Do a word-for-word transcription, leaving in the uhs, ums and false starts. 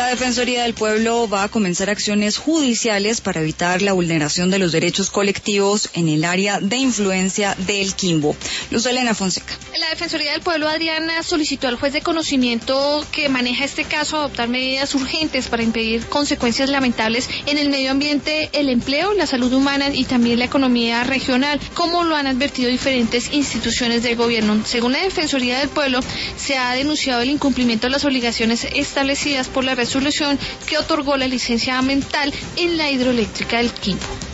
Defensoría del Pueblo va a comenzar acciones judiciales para evitar la vulneración de los derechos colectivos en el área de influencia del Quimbo. Luz Elena Fonseca. La Defensoría del Pueblo, Adriana, solicitó al juez de conocimiento que maneja este caso adoptar medidas urgentes para impedir consecuencias lamentables en el medio ambiente, el empleo, la salud humana y también la economía regional, como lo han advertido diferentes instituciones del gobierno. Según la Defensoría del Pueblo, se ha denunciado el incumplimiento de las obligaciones establecidas por la resolución que otorgó la licencia ambiental en la hidroeléctrica del Quimbo.